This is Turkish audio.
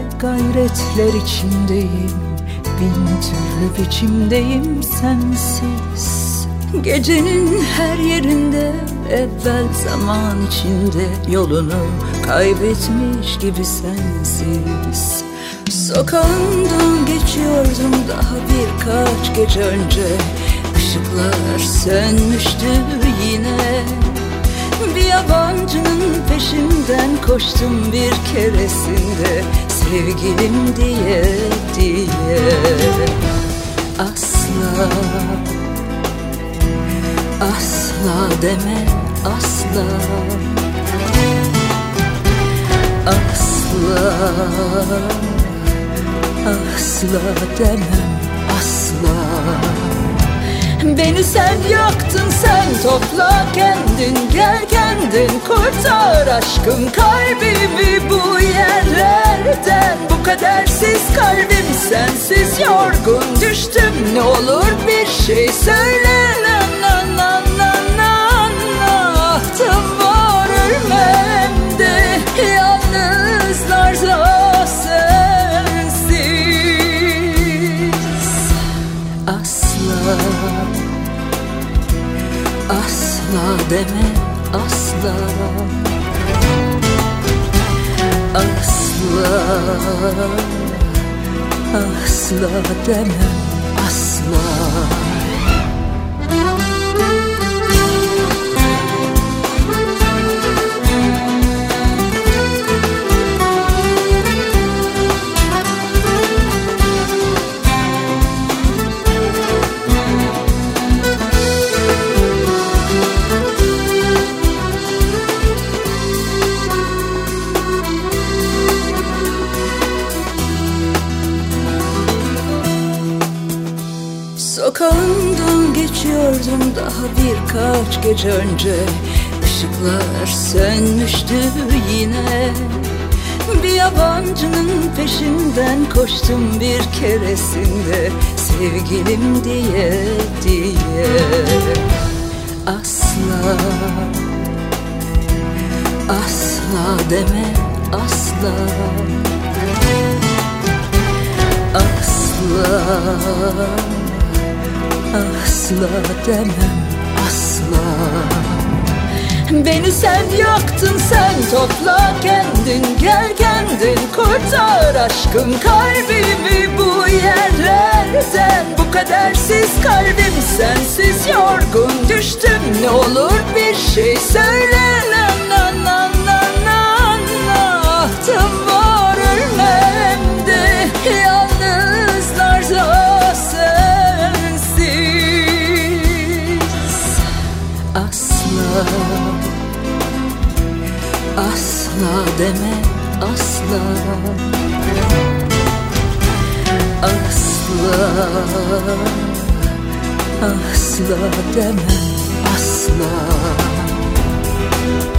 gayretler içindeyim, bin türlü biçimdeyim sensiz. Gecenin her yerinde, evvel zaman içinde yolunu kaybetmiş gibi sensiz. Sokağından geçiyordum daha birkaç gece önce, ışıklar sönmüştü yine. Bir yabancının peşinden koştum bir keresinde, sevgilim diye diye. Asla, asla deme asla, asla, asla demem asla. Beni sen yaktın, sen topla kendin, gel kendin kurtar aşkım kalbimi bu yerlerden. Bu kadersiz kalbim sensiz yorgun düştüm, ne olur bir şey söyle. Ahtım var ölmemde, yalnızlarda sensiz. Asla, asla deme asla, asla, asla demem asla. Sokağından geçiyordum daha birkaç gece önce, ışıklar sönmüştü yine. Bir yabancının peşinden koştum bir keresinde, sevgilim diye diye. Asla, asla deme asla, asla, asla demem asla. Beni sen yaktın, sen topla kendin, gel kendin kurtar aşkım kalbimi bu yerlerden. Bu kadersiz kalbim sensiz yorgun düştüm, ne olur bir şey söyle. Ahtım var ölmemde, yalnızlarda sensiz. Asla, asla deme asla, asla, asla demem asla.